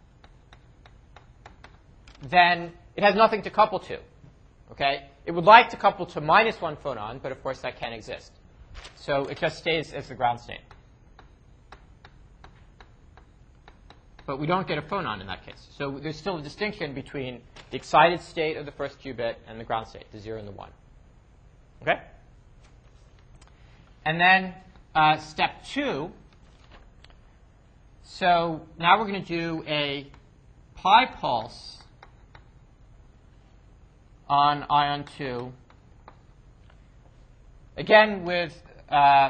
then it has nothing to couple to. Okay? It would like to couple to minus one phonon, but of course that can't exist. So it just stays as the ground state. But we don't get a phonon in that case. So there's still a distinction between the excited state of the first qubit and the ground state, the zero and the one. Okay? And then uh, step two. So now we're going to do a pi pulse on ion two. Again with, uh,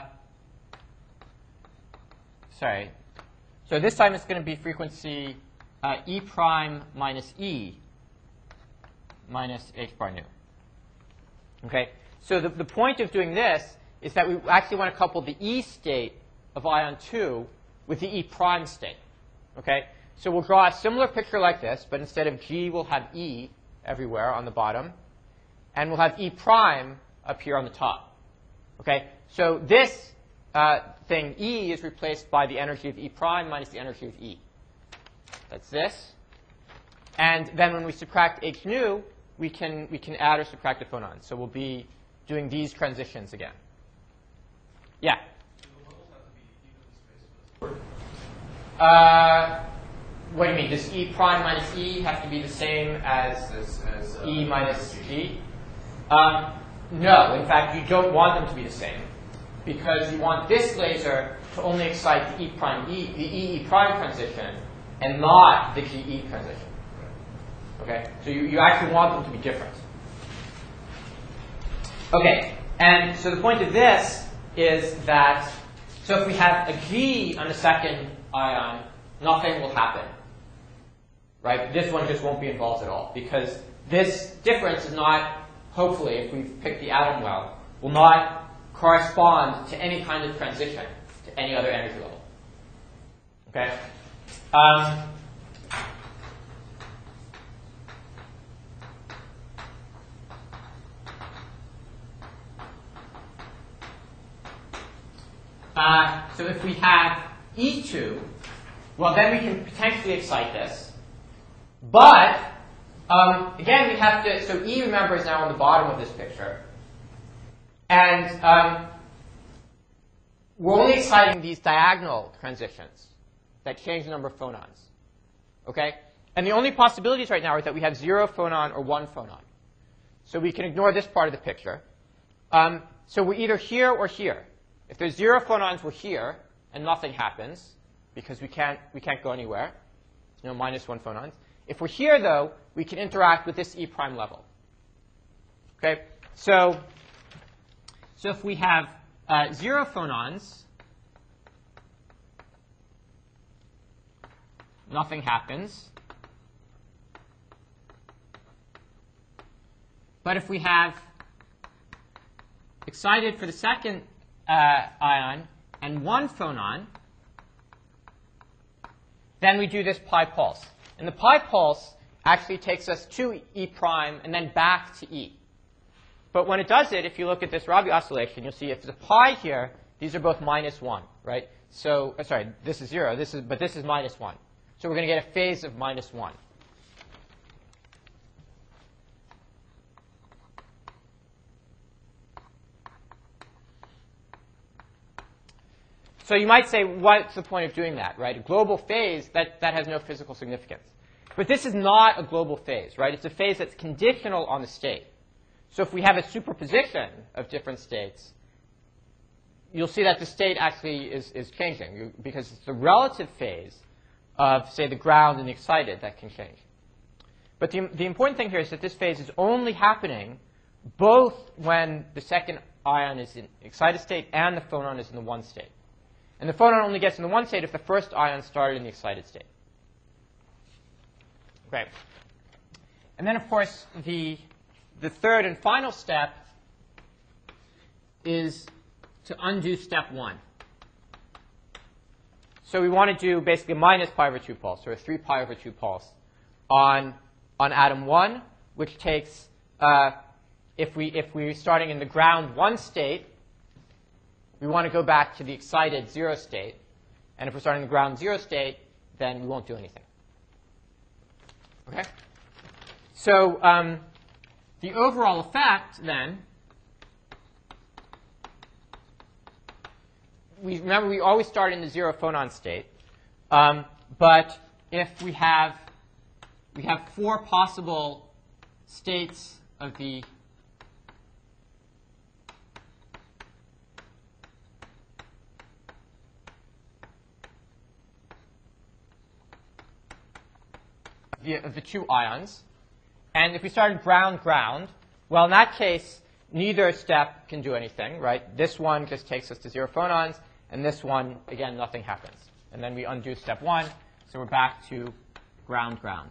sorry. So this time it's going to be frequency uh, E prime minus E minus H bar nu. Okay? So the, the point of doing this is that we actually want to couple the E state of ion two with the E prime state. Okay? So we'll draw a similar picture like this, but instead of G, we'll have E everywhere on the bottom. And we'll have E prime up here on the top. Okay? So this uh, thing, E, is replaced by the energy of E prime minus the energy of E. That's this. And then when we subtract H nu, we can, we can add or subtract a phonon. So we'll be doing these transitions again. Yeah? Uh, what do you mean? Does E prime minus E have to be the same as, As, as, uh, E minus G? Um, no. In fact, you don't want them to be the same, because you want this laser to only excite the E prime E, the E E prime transition, and not the G E transition. Okay? So you, you actually want them to be different. Okay. And so the point of this is that, so if we have a G on the second ion, nothing will happen. Right? This one just won't be involved at all, because this difference is not, hopefully, if we've picked the atom well, will not correspond to any kind of transition to any other energy level. Okay? Um, uh, so if we have E two, well, then we can potentially excite this. But, um, again, we have to, so E, remember, is now on the bottom of this picture. And um, we're only exciting these diagonal transitions that change the number of phonons. Okay? And the only possibilities right now are that we have zero phonon or one phonon. So we can ignore this part of the picture. Um, so we're either here or here. If there's zero phonons, we're here, and nothing happens, because we can't, we can't go anywhere. You know, minus one phonons. If we're here, though, we can interact with this E prime level. Okay? So, so if we have uh, zero phonons, nothing happens. But if we have excited for the second uh, ion and one phonon, then we do this pi pulse. And the pi pulse actually takes us to E prime and then back to E. But when it does it, if you look at this Rabi oscillation, you'll see if there's a pi here, these are both minus one, right? So, uh, sorry, this is zero, this is, but this is minus one. So we're going to get a phase of minus one. So you might say, what's the point of doing that, right? A global phase, that, that has no physical significance. But this is not a global phase, right? It's a phase that's conditional on the state. So if we have a superposition of different states, you'll see that the state actually is, is changing, you, because it's the relative phase of, say, the ground and the excited that can change. But the, the important thing here is that this phase is only happening both when the second ion is in excited state and the phonon is in the one state. And the phonon only gets in the one state if the first ion started in the excited state. Okay. And then, of course, the, the third and final step is to undo step one. So we want to do basically a minus pi over two pulse, or a three pi over two pulse, on, on atom one, which takes, uh, if, we, if we're starting in the ground one state, we want to go back to the excited zero state. And if we're starting the ground zero state, then we won't do anything. Okay? So um, the overall effect, then, we remember we always start in the zero phonon state. Um, but if we have we have four possible states of the of the two ions, and if we started ground ground, well, in that case, neither step can do anything, right? This one just takes us to zero phonons, and this one, again, nothing happens. And then we undo step one, so we're back to ground ground.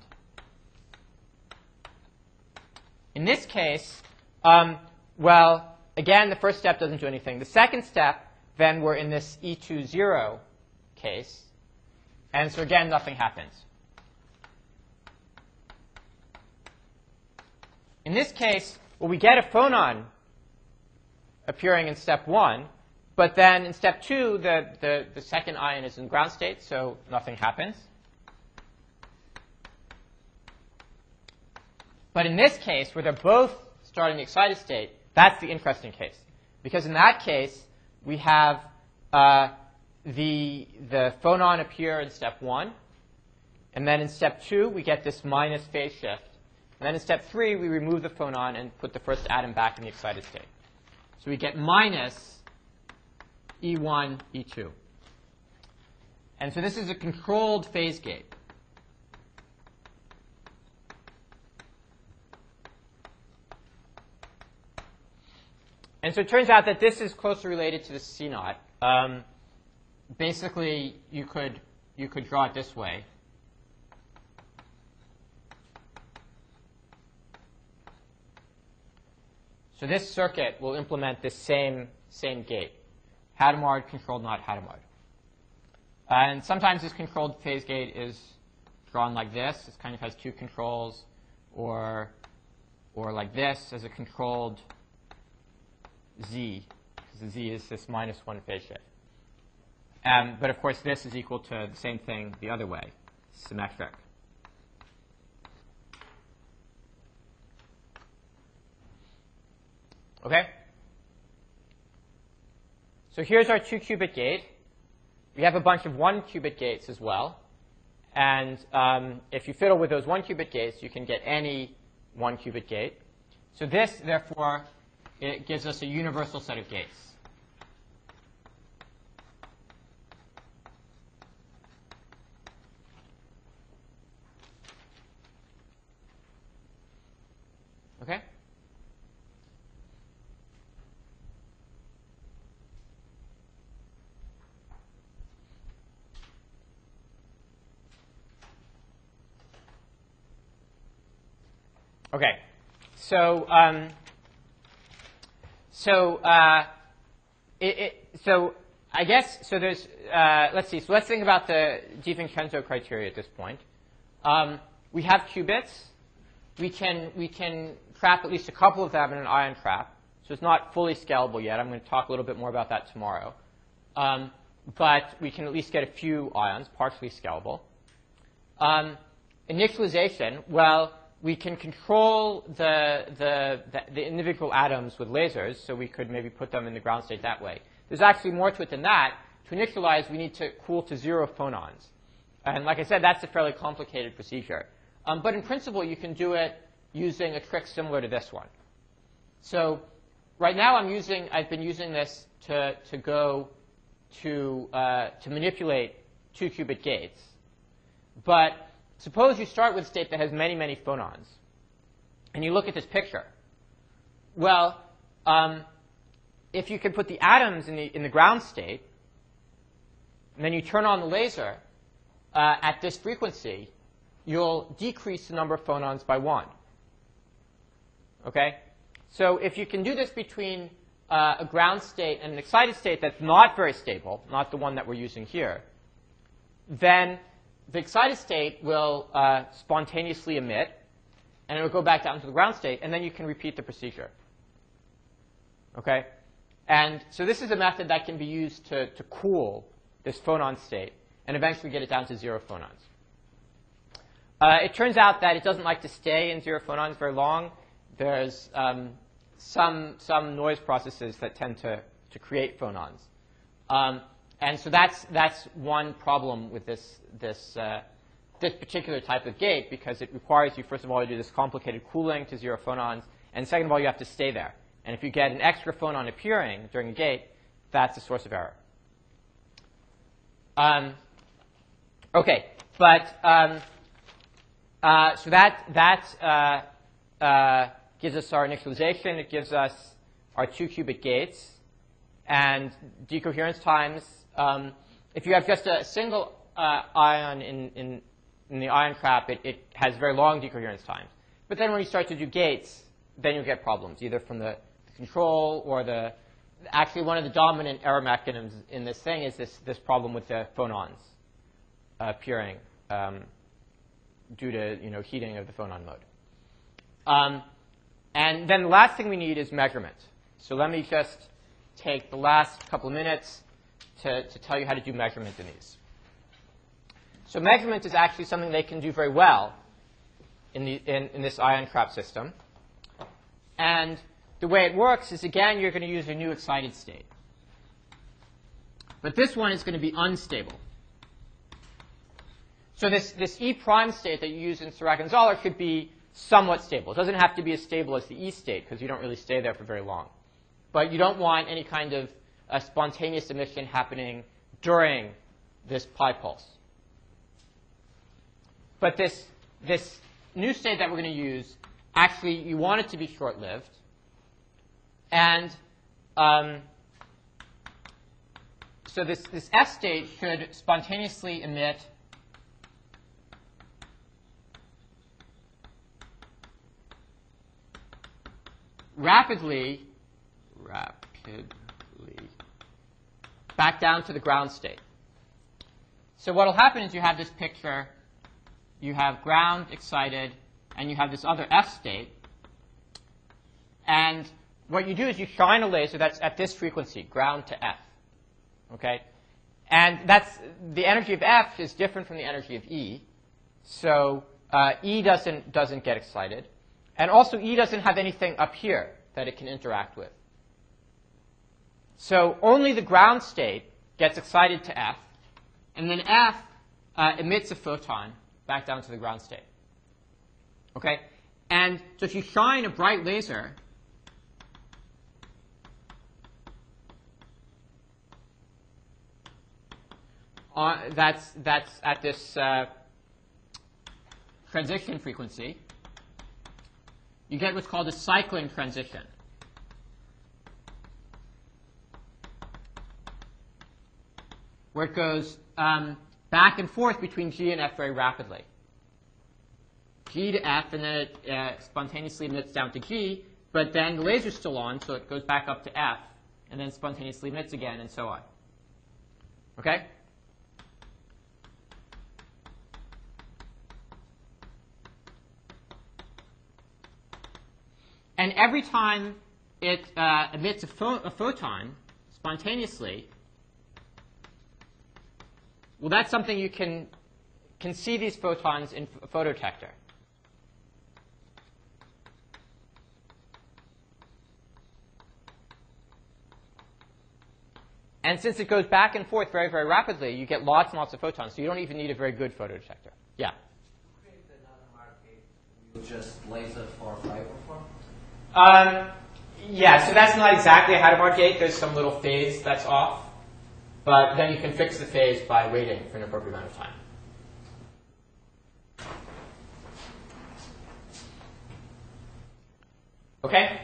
In this case, um, well, again, the first step doesn't do anything. The second step, then we're in this E two zero case, and so again, nothing happens. In this case, well, we get a phonon appearing in step one, but then in step two, the, the, the second ion is in ground state, so nothing happens. But in this case, where they're both starting the excited state, that's the interesting case. Because in that case, we have uh, the, the phonon appear in step one, and then in step two, we get this minus phase shift. And then in step three, we remove the phonon and put the first atom back in the excited state. So we get minus E one, E two. And so this is a controlled phase gate. And so it turns out that this is closely related to the C naught. Um, basically, you could, you could draw it this way. So this circuit will implement this same, same gate. Hadamard, controlled not Hadamard. And sometimes this controlled phase gate is drawn like this. It kind of has two controls, or, or like this as a controlled Z, because the Z is this minus one phase shift. Um, but of course, this is equal to the same thing the other way, symmetric. Okay? So here's our two-qubit gate. We have a bunch of one-qubit gates as well. And um, if you fiddle with those one-qubit gates, you can get any one-qubit gate. So this, therefore, it gives us a universal set of gates. Okay? Okay, so um, so uh, it, it, so I guess so. There's uh, let's see. So let's think about the Di-Vincenzo criteria at this point. Um, we have qubits. We can we can trap at least a couple of them in an ion trap. So it's not fully scalable yet. I'm going to talk a little bit more about that tomorrow. Um, but we can at least get a few ions, partially scalable. Um, initialization. Well, we can control the, the, the, the individual atoms with lasers, so we could maybe put them in the ground state that way. There's actually more to it than that. To initialize, we need to cool to zero phonons. And like I said, that's a fairly complicated procedure. Um, but in principle, you can do it using a trick similar to this one. So right now, I'm using, I've been using this to, to go to, uh, to manipulate two-qubit gates. But suppose you start with a state that has many, many phonons, and you look at this picture. Well, um, if you can put the atoms in the, in the ground state, and then you turn on the laser uh, at this frequency, you'll decrease the number of phonons by one. Okay? So if you can do this between uh, a ground state and an excited state that's not very stable, not the one that we're using here, then the excited state will uh, spontaneously emit, and it will go back down to the ground state, and then you can repeat the procedure. Okay? And so this is a method that can be used to, to cool this phonon state and eventually get it down to zero phonons. Uh, it turns out that it doesn't like to stay in zero phonons very long. There's um, some, some noise processes that tend to, to create phonons. Um, and so that's, that's one problem with this, this, uh, this particular type of gate, because it requires you, first of all, to do this complicated cooling to zero phonons, and second of all, you have to stay there. And if you get an extra phonon appearing during a gate, that's a source of error. Um, okay, but um, uh, so that, that uh, uh, gives us our initialization. It gives us our two-qubit gates. And decoherence times, um, if you have just a single uh, ion in, in, in the ion trap, it, it has very long decoherence times. But then when you start to do gates, then you'll get problems, either from the control or the, actually one of the dominant error mechanisms in this thing is this, this problem with the phonons uh, appearing um, due to, you know, heating of the phonon mode. Um, and then the last thing we need is measurement. So let me just take the last couple of minutes to, to tell you how to do measurement in these. So measurement is actually something they can do very well in, the, in, in this ion trap system. And the way it works is, again, you're going to use a new excited state. But this one is going to be unstable. So this, this E prime state that you use in Sirac and Zoller should be somewhat stable. It doesn't have to be as stable as the E state, because you don't really stay there for very long. But you don't want any kind of uh, spontaneous emission happening during this pi pulse. But this, this new state that we're going to use, actually, you want it to be short-lived. And um, so this, this F state should spontaneously emit rapidly, rapidly back down to the ground state. So what will happen is you have this picture. You have ground excited, and you have this other F state. And what you do is you shine a laser that's at this frequency, ground to F. Okay? And that's, the energy of F is different from the energy of E. So uh, E doesn't, doesn't get excited. And also E doesn't have anything up here that it can interact with. So only the ground state gets excited to F. And then F uh, emits a photon back down to the ground state. Okay? And so if you shine a bright laser, Uh, that's, that's at this uh, transition frequency, you get what's called a cycling transition. Where it goes um, back and forth between G and F very rapidly. G to F, and then it uh, spontaneously emits down to G, but then the laser's still on, so it goes back up to F, and then spontaneously emits again, and so on. Okay? And every time it uh, emits a, pho a photon spontaneously, well, that's something you can, can see these photons in a photodetector. And since it goes back and forth very, very rapidly, you get lots and lots of photons, so you don't even need a very good photodetector. Yeah? Create another market, you just laser for fiber form? Um, yeah, so that's not exactly a Hadamard gate. There's some little phase that's off. But then you can fix the phase by waiting for an appropriate amount of time. Okay?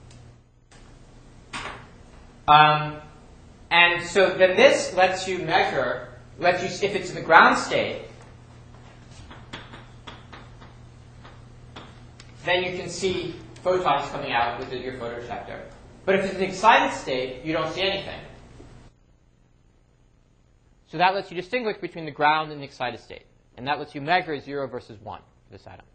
Um, and so then this lets you measure, lets you, if it's in the ground state, then you can see photons coming out with your photodetector. But if it's an excited state, you don't see anything. So that lets you distinguish between the ground and the excited state. And that lets you measure zero versus one for this atom.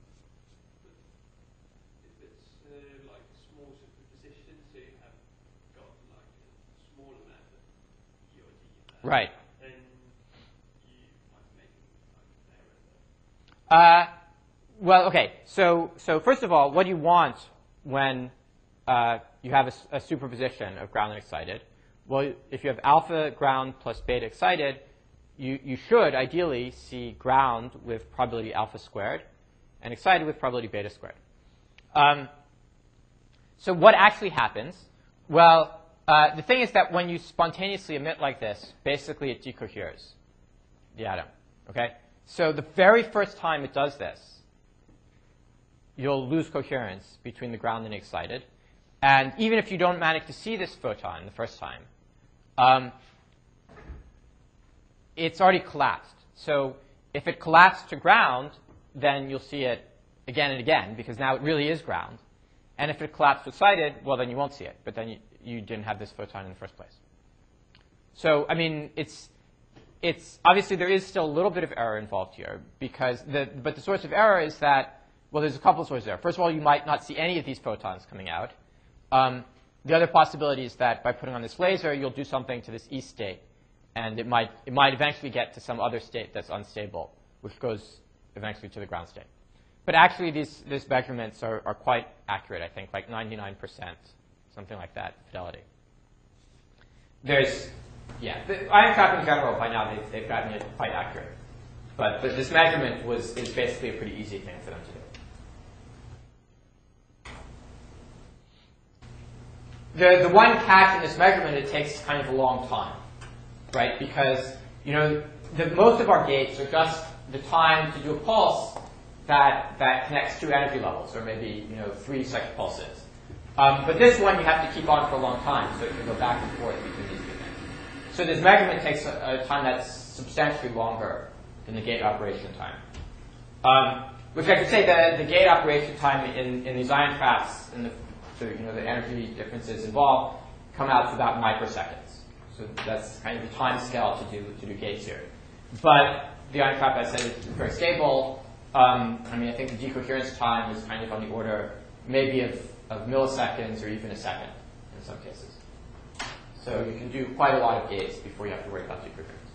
If it's uh, like a small superposition, so you have got like a small amount of E or D there, Right. then you might make like an error there. Uh, well, okay. So, so first of all, what do you want when uh, you have a, a superposition of ground and excited? Well, if you have alpha ground plus beta excited, you, you should ideally see ground with probability alpha squared and excited with probability beta squared. Um, so what actually happens? Well, uh, the thing is that when you spontaneously emit like this, basically it decoheres the atom. Okay? So the very first time it does this, you'll lose coherence between the ground and the excited. And even if you don't manage to see this photon the first time, um, it's already collapsed. So if it collapsed to ground, then you'll see it again and again, because now it really is ground. And if it collapsed to excited, well, then you won't see it. But then you, you didn't have this photon in the first place. So, I mean, it's, it's obviously there is still a little bit of error involved here, because the, but the source of error is that, well, there's a couple of sources there. First of all, you might not see any of these photons coming out. Um, the other possibility is that by putting on this laser, you'll do something to this E state, and it might, it might eventually get to some other state that's unstable, which goes eventually to the ground state. But actually, these, these measurements are, are quite accurate, I think, like ninety-nine percent, something like that, fidelity. There's, yeah, the ion trap in general, by now, they've, they've gotten it quite accurate. But, but this measurement was, is basically a pretty easy thing for them to do. The, the one catch in this measurement, it takes kind of a long time, right? Because, you know, the, most of our gates are just the time to do a pulse that, that connects two energy levels, or maybe, you know, three such pulses. Um, but this one you have to keep on for a long time, so it can go back and forth between these two things. So this measurement takes a, a time that's substantially longer than the gate operation time. Um, which I could say that the gate operation time in, in these ion traps and the So, you know, the energy differences involved come out to about microseconds. So that's kind of the time scale to do to do gates here. But the ion trap, as I said, is very stable. Um, I mean, I think the decoherence time is kind of on the order maybe of, of milliseconds or even a second in some cases. So you can do quite a lot of gates before you have to worry about decoherence.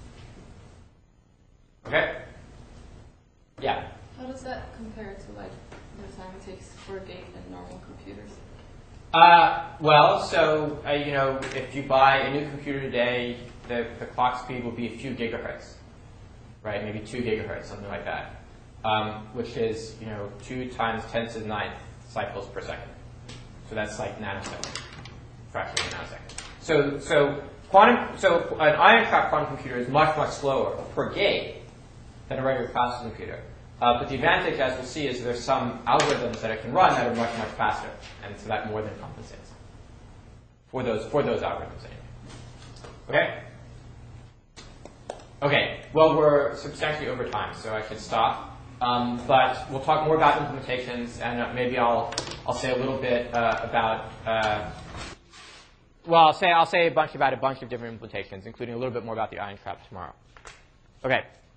Okay? Yeah? How does that compare to like the time it takes for a gate in normal computers? Uh, well, so, uh, you know, if you buy a new computer today, the, the clock speed will be a few gigahertz, right? Maybe two gigahertz, something like that, um, which is, you know, two times ten to the ninth cycles per second. So that's like nanoseconds, fraction of a nanosecond. So, so, quantum, so an ion trap quantum computer is much, much slower per gate than a regular classical computer. Uh, but the advantage, as we'll see, is there's some algorithms that it can run that are much, much faster, and so that more than compensates for those for those algorithms anyway. Okay. Okay. Well, we're substantially over time, so I should stop. Um, but we'll talk more about implementations, and uh, maybe I'll I'll say a little bit uh, about. Uh, well, I'll say I'll say a bunch about a bunch of different implementations, including a little bit more about the ion trap tomorrow. Okay.